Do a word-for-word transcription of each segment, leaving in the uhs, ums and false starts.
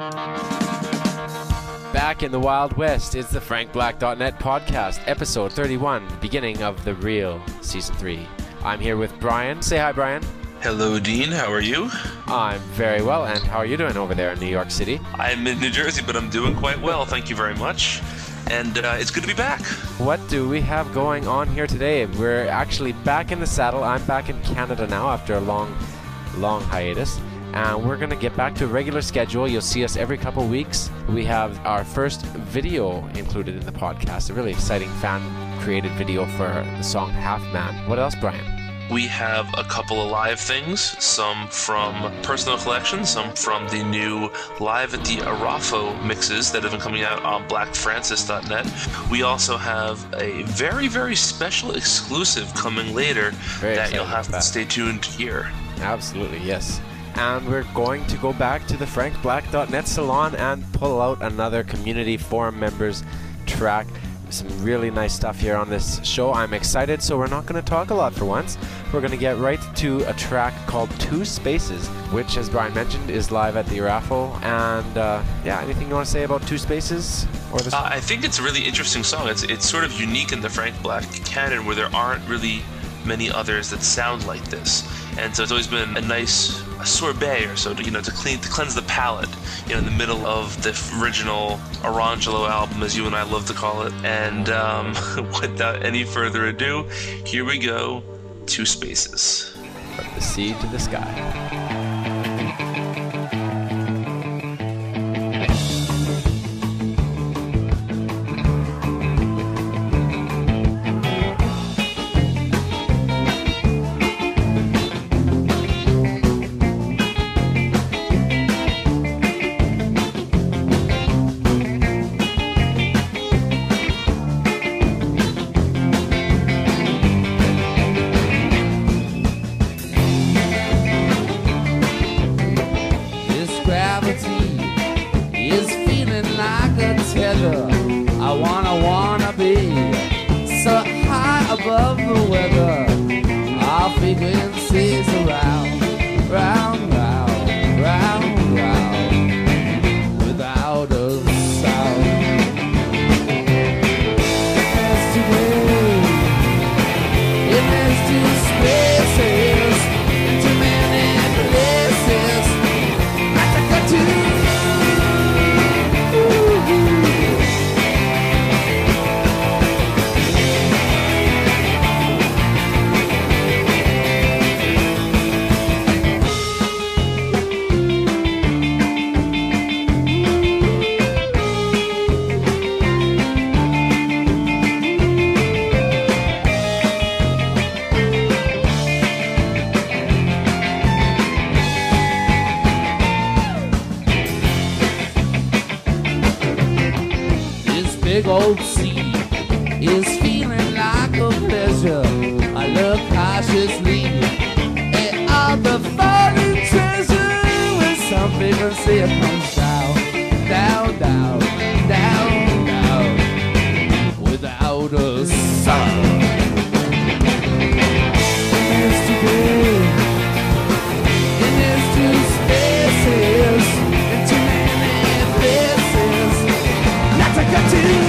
Back in the Wild West is the Frank Black dot net podcast, episode thirty-one, beginning of The Real, season three. I'm here with Brian. Say hi, Brian. Hello, Dean. How are you? I'm very well, and how are you doing over there in New York City? I'm in New Jersey, but I'm doing quite well. Thank you very much. And uh, it's good to be back. What do we have going on here today? We're actually back in the saddle. I'm back in Canada now after a long, long hiatus. And we're going to get back to a regular schedule. You'll see us every couple weeks. We have our first video included in the podcast, a really exciting fan-created video for the song Half Man. What else, Brian? We have a couple of live things, some from personal collection, some from the new Live at the Arafo mixes that have been coming out on Black Francis dot net. We also have a very, very special exclusive coming later Very that you'll have to that. stay tuned to hear. Absolutely, yes. And we're going to go back to the Frank Black dot net salon and pull out another community forum members track. Some really nice stuff here on this show. I'm excited, so we're not going to talk a lot for once. We're going to get right to a track called Two Spaces, which, as Brian mentioned, is live at the Arafo. And uh, yeah, anything you want to say about Two Spaces? Or the Uh, I think it's a really interesting song. It's it's sort of unique in the Frank Black canon where there aren't really many others that sound like this. And so it's always been a nice a sorbet or so to, you know, to clean to cleanse the palate, you know, in the middle of the original Orangelo album, as you and I love to call it. And um, without any further ado, here we go, Two Spaces. From the sea to the sky. Big old sea is feeling like a pleasure. I look cautiously at all the fallen treasure. When something can see it comes down, down, down, down, down, without a sound. Yesterday, in these two spaces, in too many places, not to get to.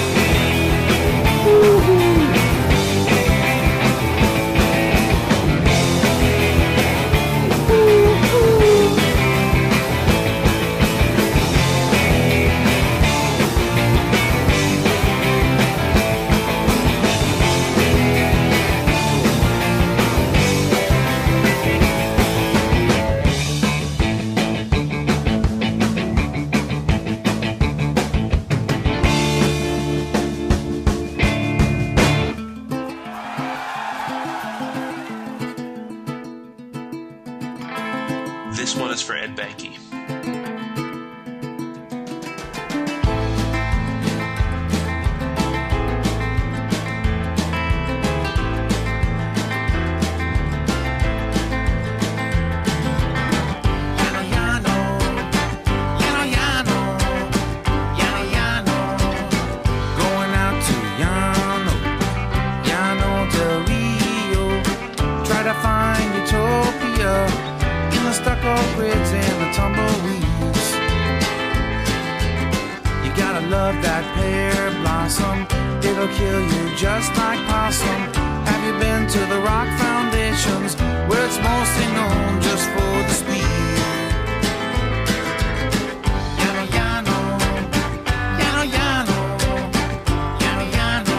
This one is for Ed Banky. Stucco grids and the tumbleweeds. of that pear blossom, it'll kill you just like possum. Have you been to the Rock Foundations, where it's mostly known just for the speed? Yano, yano, yano, yano, yano, yano.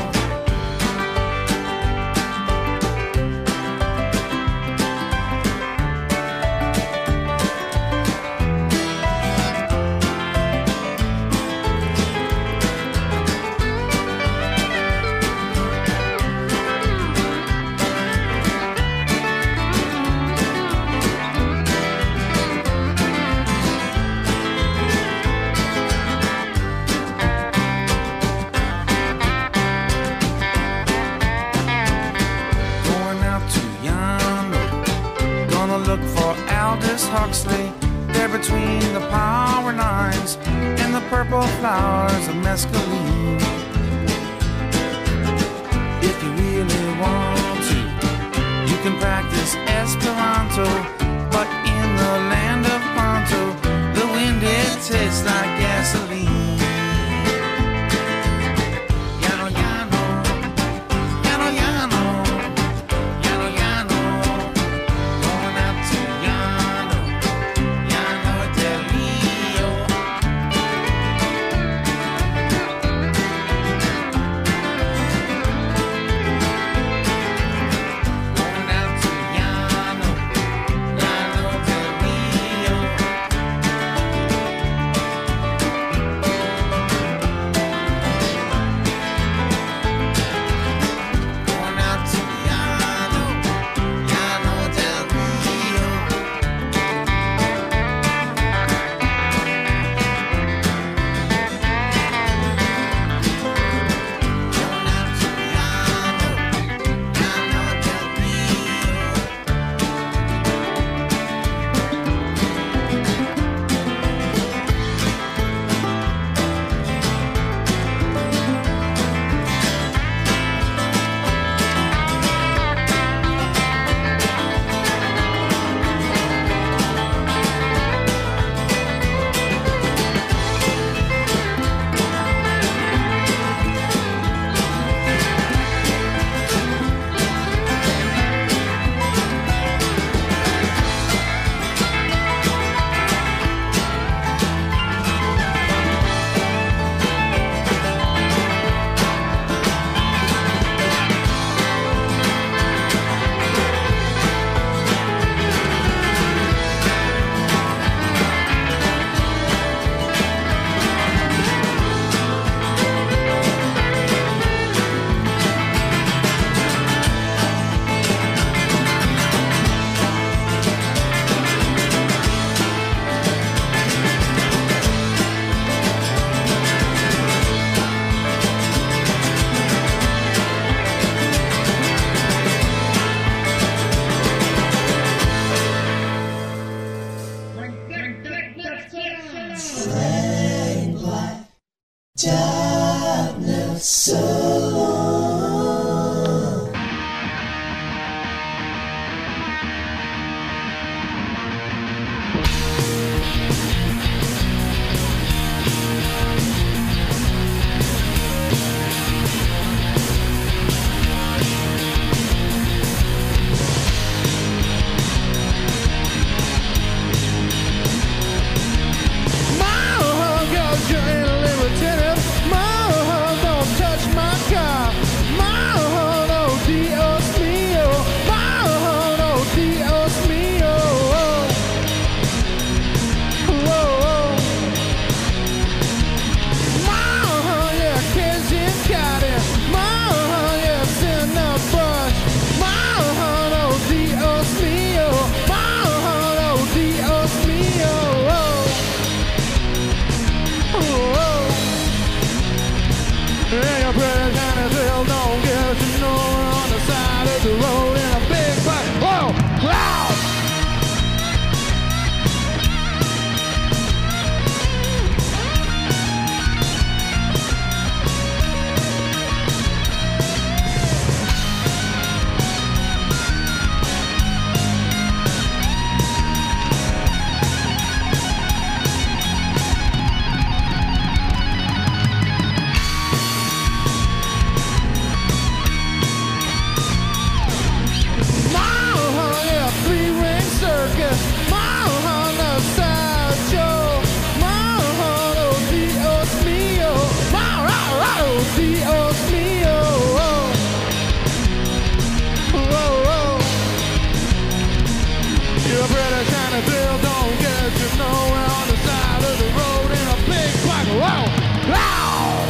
Huxley, they're between the power lines and the purple flowers of mescaline. If you really want to, you can practice Esperanto, but in the land of Ponto, the wind it tastes like gasoline. Yano, yano, yano, yano, yano, yano, going out to Yano, Yano del Rio. Johnny Bill don't get you nowhere on the side of the road in a big black road. Wow!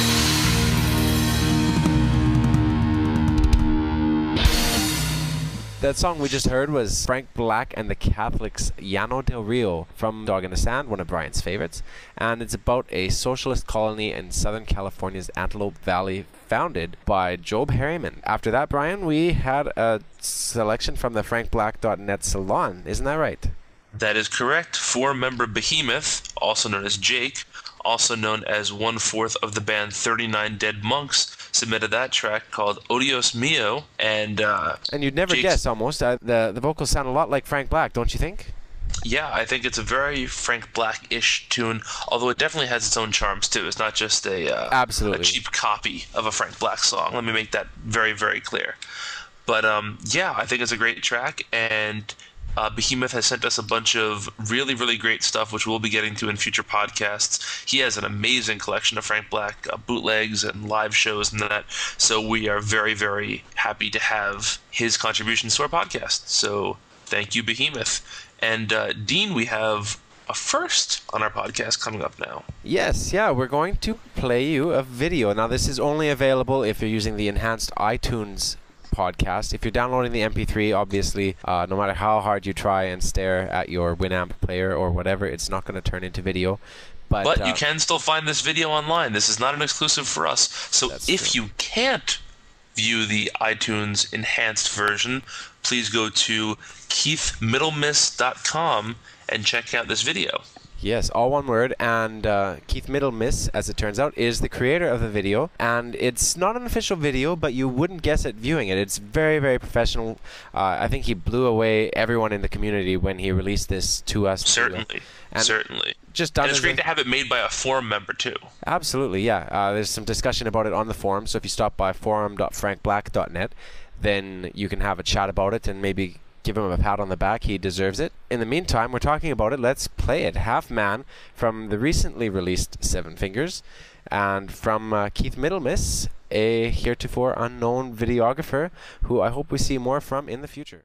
That song we just heard was Frank Black and the Catholics' Llano del Rio from Dog in the Sand, one of Brian's favorites. And it's about a socialist colony in Southern California's Antelope Valley founded by Job Harriman. After that, Brian, we had a selection from the frank black dot net Salon. Isn't that right? That is correct. Four-member Behemoth, also known as Jake, also known as one-fourth of the band thirty-nine Dead Monks, submitted that track called Odios Mio, and uh, and you'd never Jake's, guess almost. Uh, the the vocals sound a lot like Frank Black, don't you think? Yeah, I think it's a very Frank Black-ish tune, although it definitely has its own charms too. It's not just a uh, Absolutely. a cheap copy of a Frank Black song. Let me make that very, very clear. But um, yeah, I think it's a great track, and Uh, Behemoth has sent us a bunch of really, really great stuff, which we'll be getting to in future podcasts. He has an amazing collection of Frank Black uh, bootlegs and live shows and that. So we are very, very happy to have his contributions to our podcast. So thank you, Behemoth. And uh, Dean, we have a first on our podcast coming up now. Yes, yeah, we're going to play you a video. Now, this is only available if you're using the enhanced iTunes podcast. If you're downloading the M P three, obviously, uh, no matter how hard you try and stare at your Winamp player or whatever, it's not going to turn into video. But, but uh, you can still find this video online. This is not an exclusive for us. So if true. you can't view the iTunes enhanced version, please go to keith middlemiss dot com and check out this video. Yes, all one word. And uh, Keith Middlemiss, as it turns out, is the creator of the video. And it's not an official video, but you wouldn't guess it viewing it. It's very, very professional. Uh, I think he blew away everyone in the community when he released this to us. Certainly, and certainly. Just done and it's as great a- to have it made by a forum member, too. Absolutely, yeah. Uh, there's some discussion about it on the forum. So if you stop by forum dot frank black dot net, then you can have a chat about it and maybe give him a pat on the back. He deserves it. In the meantime, we're talking about it. Let's play it. Half Man from the recently released Seven Fingers, and from uh, Keith Middlemiss, a heretofore unknown videographer who I hope we see more from in the future.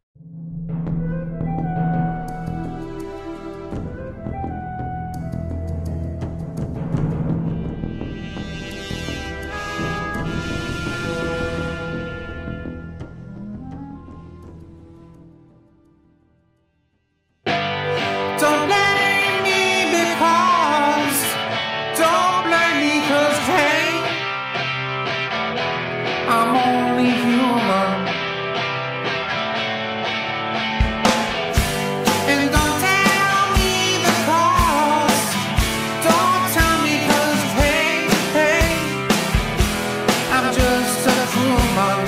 Don't blame me because, don't blame me 'cause, hey, I'm only human. And don't tell me the cause, don't tell me 'cause, hey, hey, I'm just a human.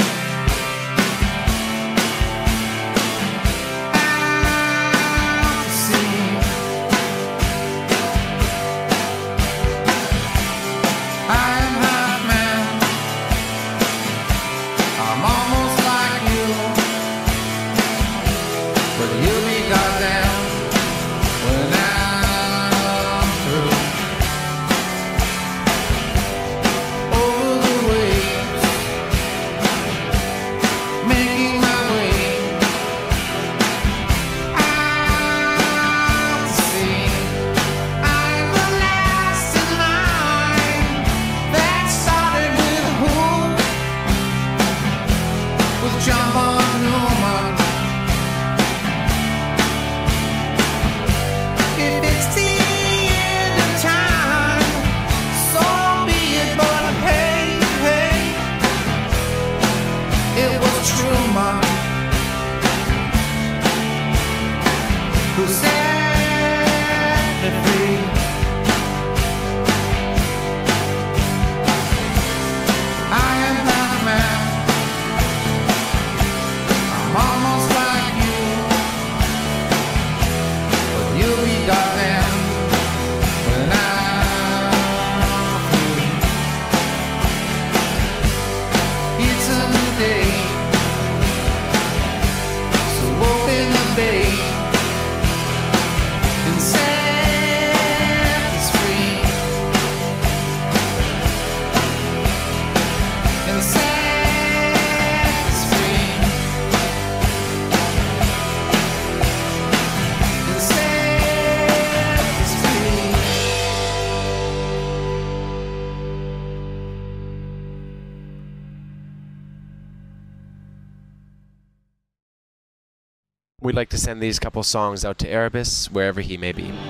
Who set me free? I am not a man. I'm almost like you, but you'll be goddamn when I'm through. It's a new day, so open the bay. Say We'd like to send these couple songs out to Erebus, wherever he may be.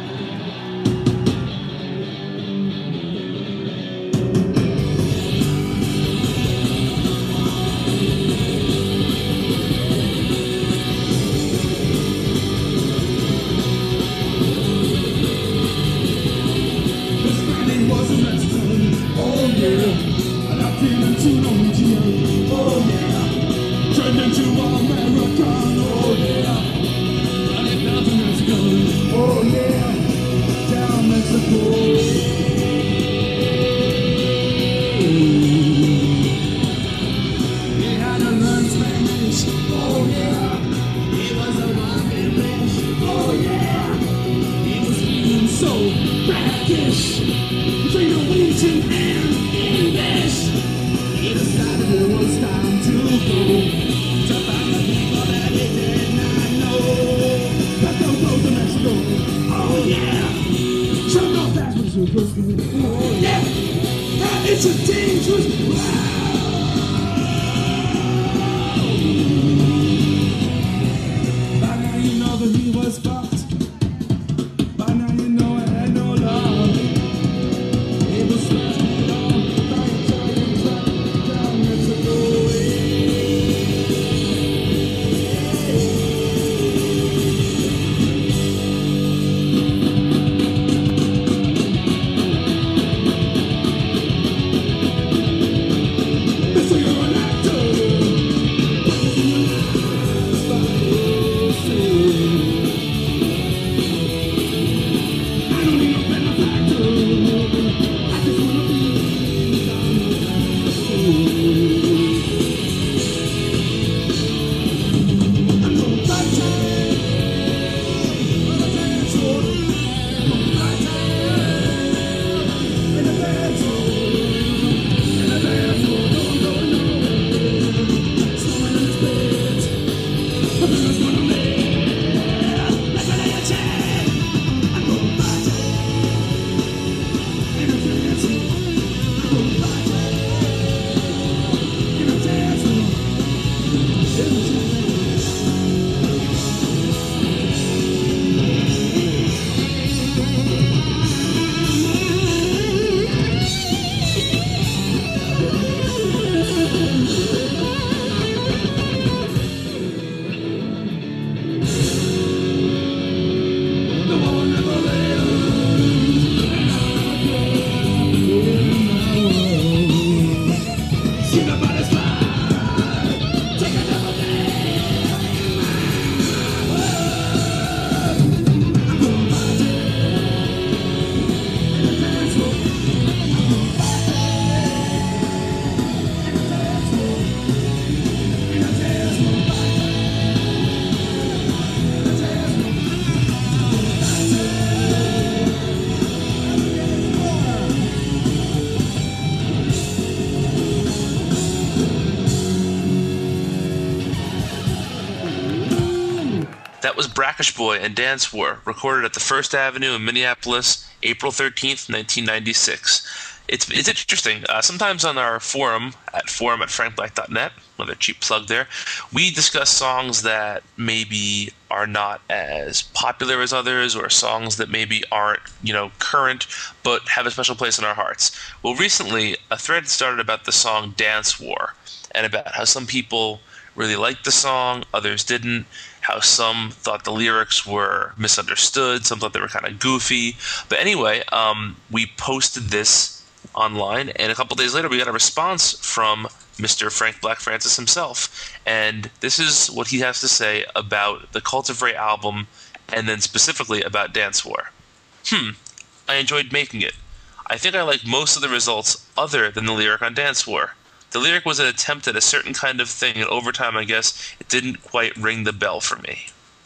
Brackish Boy and Dance War, recorded at the First Avenue in Minneapolis, April thirteenth, nineteen ninety-six. It's it's interesting. Uh, sometimes on our forum, at forum at frank black dot net, another cheap plug there, we discuss songs that maybe are not as popular as others, or songs that maybe aren't, you know, current, but have a special place in our hearts. Well, recently, a thread started about the song Dance War, and about how some people really liked the song, others didn't, how some thought the lyrics were misunderstood, some thought they were kind of goofy. But anyway, um, we posted this online, and a couple days later we got a response from Mister Frank Black Francis himself. And this is what he has to say about the Cult of Ray album, and then specifically about Dance War. Hmm, I enjoyed making it. I think I like most of the results other than the lyric on Dance War. The lyric was an attempt at a certain kind of thing, and over time, I guess, it didn't quite ring the bell for me.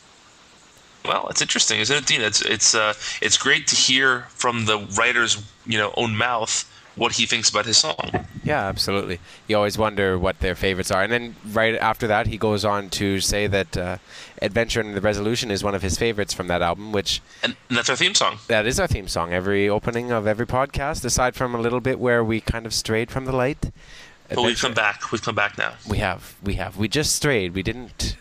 Well, it's interesting, isn't it, Dean? It's it's uh, it's great to hear from the writer's, you know, own mouth what he thinks about his song. Yeah, absolutely. You always wonder what their favorites are. And then right after that, he goes on to say that uh, Adventure and the Resolution is one of his favorites from that album, which... And, and that's our theme song. That is our theme song. Every opening of every podcast, aside from a little bit where we kind of strayed from the light. But we've come back. We've come back now. We have. We have. We just strayed. We didn't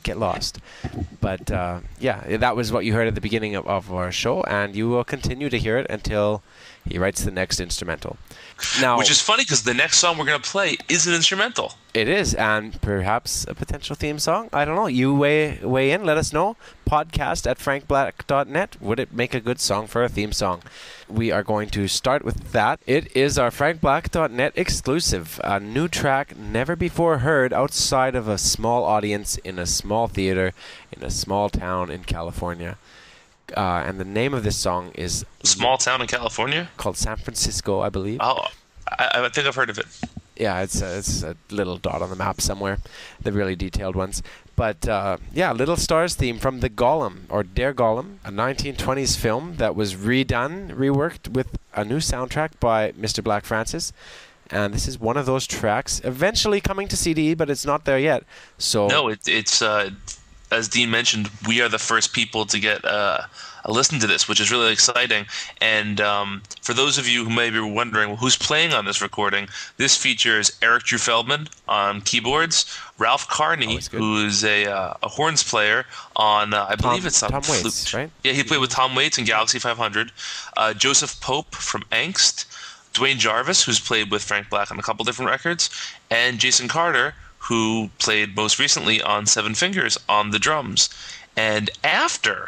get lost. But uh, yeah, that was what you heard at the beginning of, of our show, and you will continue to hear it until he writes the next instrumental. Now, which is funny because the next song we're going to play is an instrumental. It is, and perhaps a potential theme song. I don't know. You weigh weigh in. Let us know. Podcast at frank black dot net. Would it make a good song for a theme song? We are going to start with that. It is our frank black dot net exclusive. A new track never before heard outside of a small audience in a small theater in a small town in California. Uh, and the name of this song is... Small town in California? Called San Francisco, I believe. Oh, I, I think I've heard of it. Yeah, it's a, it's a little dot on the map somewhere, the really detailed ones. But uh, yeah, Little Stars theme from The Golem, or Der Golem, a nineteen twenties film that was redone, reworked with a new soundtrack by Mister Black Francis. And this is one of those tracks, eventually coming to C D, but it's not there yet. So no, it, it's... Uh, as Dean mentioned, we are the first people to get uh, a listen to this, which is really exciting. And um, for those of you who may be wondering well, who's playing on this recording, this features Eric Drew Feldman on keyboards, Ralph Carney, who's a uh, a horns player on, uh, I Tom, believe it's on Tom flute. Waits, right? Yeah, he played with Tom Waits in Galaxy five hundred. Uh, Joseph Pope from Angst, Dwayne Jarvis, who's played with Frank Black on a couple different records, and Jason Carter, who played most recently on Seven Fingers on the drums. And after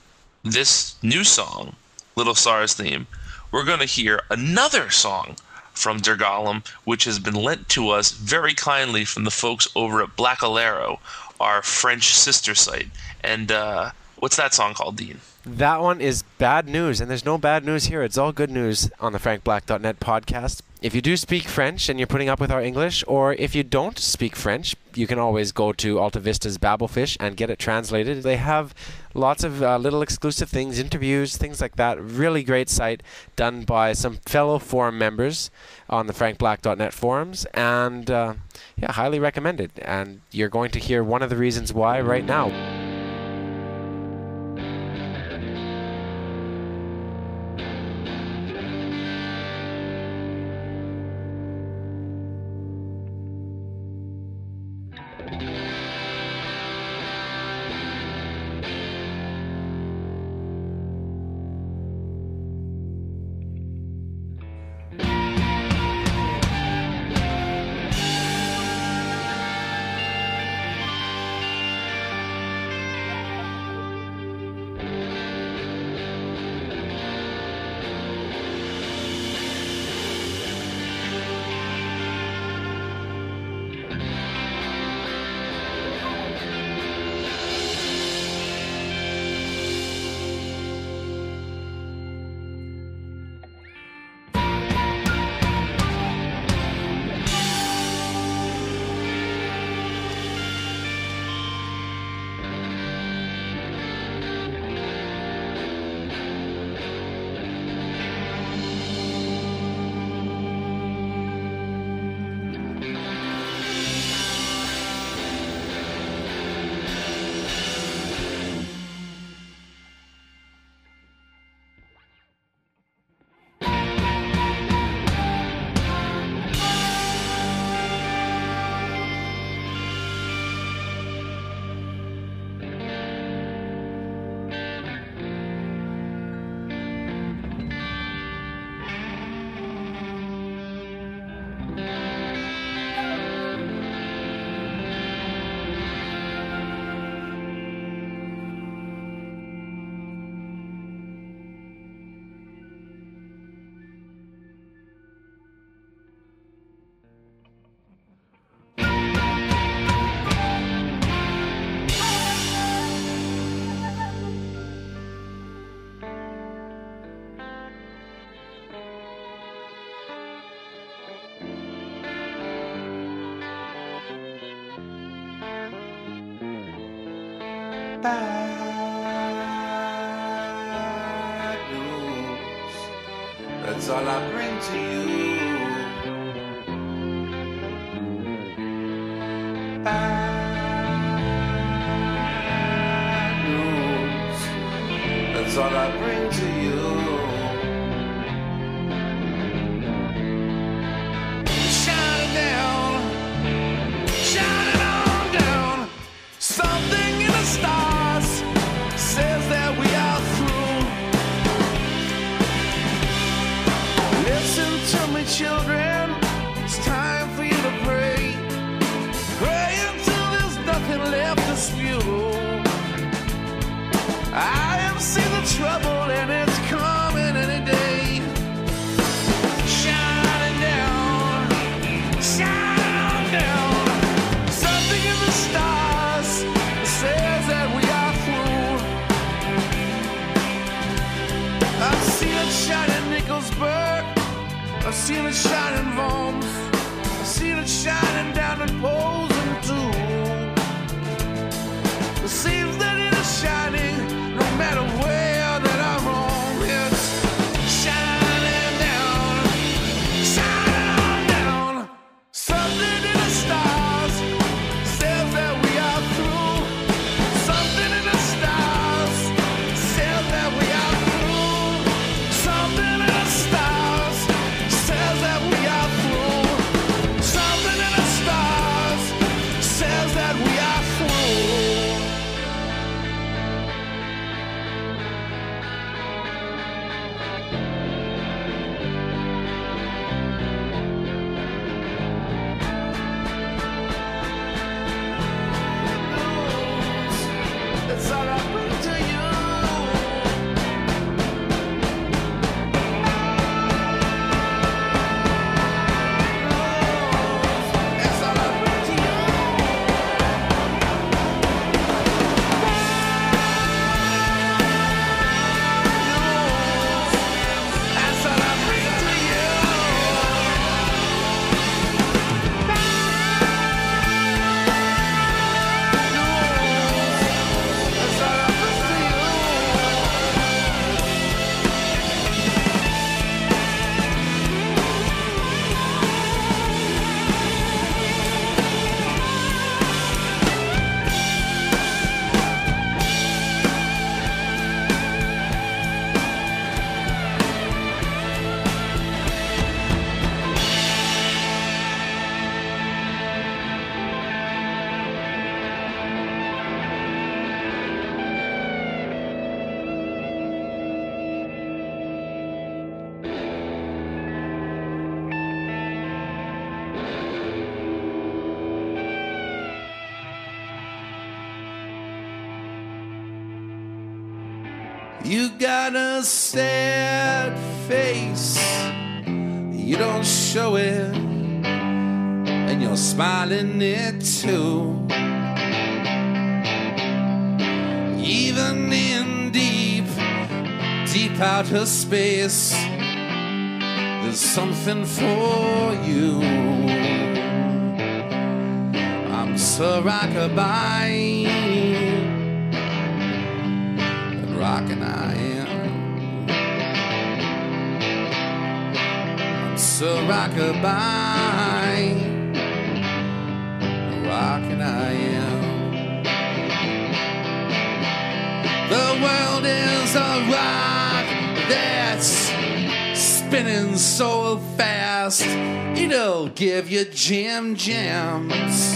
this new song, Little Stars theme, we're going to hear another song from Der Golem, which has been lent to us very kindly from the folks over at Black Alero, our French sister site. And uh, what's that song called, Dean? That one is Bad News, and there's no bad news here. It's all good news on the frank black dot net podcast. If you do speak French and you're putting up with our English, or if you don't speak French, you can always go to Alta Vista's Babelfish and get it translated. They have lots of uh, little exclusive things, interviews, things like that. Really great site done by some fellow forum members on the frank black dot net forums, and uh, yeah, highly recommended. And you're going to hear one of the reasons why right now. Bad news, that's all I bring to you. Bad news, that's all I bring to you. Shine it down, shine it on down, something I've seen it shining homes, I've seen it shining down the poles and too. It seems that it is shining no matter where that I roam. It's shining down, shining on down. Something in the stars says that we are through. Something in the stars says that we are through. Something in the stars says that we are through. Something in the stars says that we are through. That's all I bring to you. That's all I bring to you. That's all I bring to you. That's all I bring to you. You got a sad face, you don't show it, and you're smiling it too. Even in deep, deep outer space, there's something for you. I'm so rockabye, and rockin' I am. I'm so rockabye, and rockin' I am. The world is a rock that's spinning so fast, it'll give you jam jams.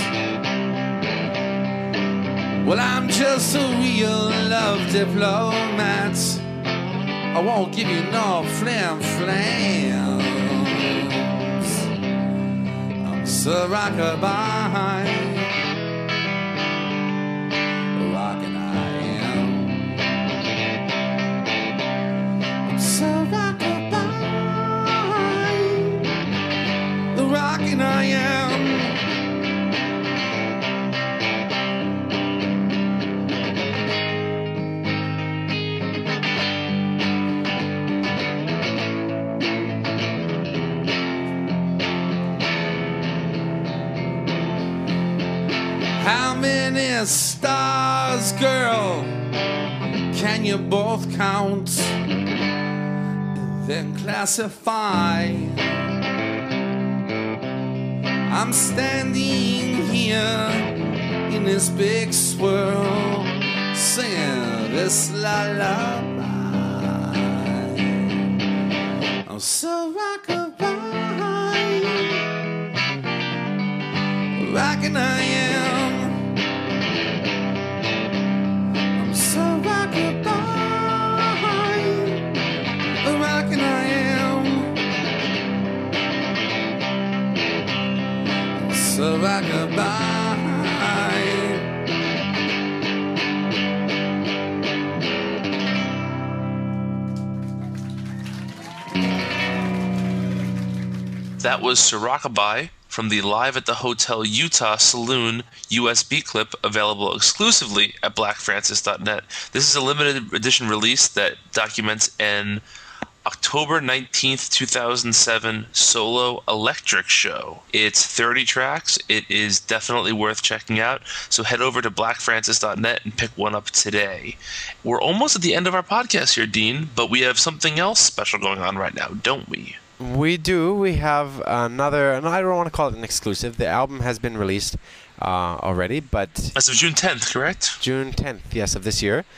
Well, I'm just a real love diplomat. I won't give you no flam flams. I'm so rockabye. Rockin' I am. How many stars, girl, can you both count? Then classify. I'm standing here in this big swirl, singing this lullaby. I'm so rockabye, rockin' I am. I'm so rockabye, rockin' I am. So rockabye. That was Sir Rockabye from the Live at the Hotel Utah Saloon U S B clip, available exclusively at black francis dot net. This is a limited edition release that documents an October nineteenth, two thousand seven Solo Electric Show. It's thirty tracks. It is definitely worth checking out. So head over to black francis dot net and pick one up today. We're almost at the end of our podcast here, Dean, but we have something else special going on right now, don't we? We do. We have another, and I don't want to call it an exclusive. The album has been released uh, already, but... As of June tenth, correct? June tenth, yes, of this year.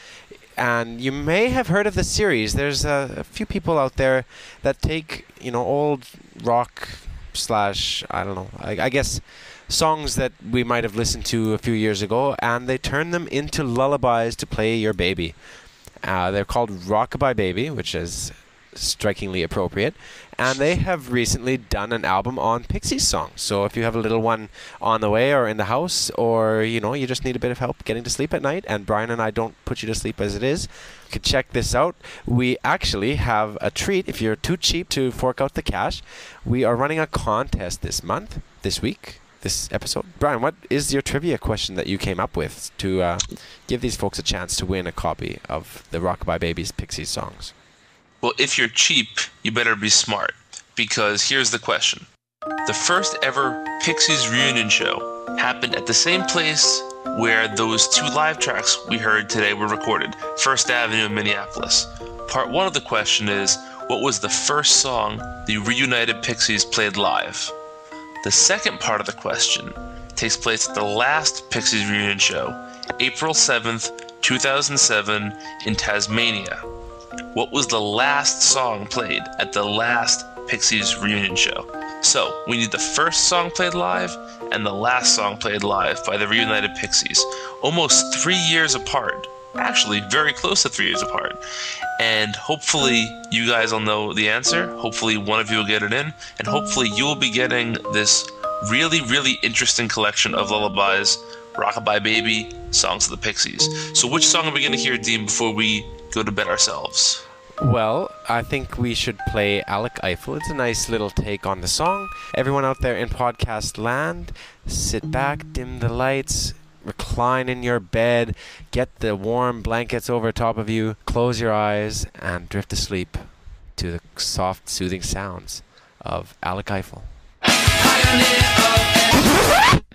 And you may have heard of the series. There's a, a few people out there that take, you know, old rock slash, I don't know, I, I guess songs that we might have listened to a few years ago, and they turn them into lullabies to play your baby. Uh, they're called Rockabye Baby, which is strikingly appropriate, and they have recently done an album on Pixies songs. So if you have a little one on the way or in the house, or you know you just need a bit of help getting to sleep at night, and Brian and I don't put you to sleep as it is, you could check this out. We actually have a treat. If you're too cheap to fork out the cash, we are running a contest this month, this week, this episode. Brian, what is your trivia question that you came up with to uh, give these folks a chance to win a copy of the Rockabye Babies Pixies songs? Well, if you're cheap, you better be smart, because here's the question. The first ever Pixies reunion show happened at the same place where those two live tracks we heard today were recorded, First Avenue in Minneapolis. Part one of the question is, what was the first song the reunited Pixies played live? The second part of the question takes place at the last Pixies reunion show, April seventh, two thousand seven, in Tasmania. What was the last song played at the last Pixies reunion show? So, we need the first song played live and the last song played live by the reunited Pixies. Almost three years apart. Actually, very close to three years apart. And hopefully you guys will know the answer. Hopefully one of you will get it in. And hopefully you will be getting this really, really interesting collection of lullabies, Rockabye Baby, songs of the Pixies. So which song are we going to hear, Dean, before we go to bed ourselves? Well, I think we should play Alec Eiffel. It's a nice little take on the song. Everyone out there in podcast land, sit back, dim the lights, recline in your bed, get the warm blankets over top of you, close your eyes, and drift to sleep to the soft, soothing sounds of Alec Eiffel.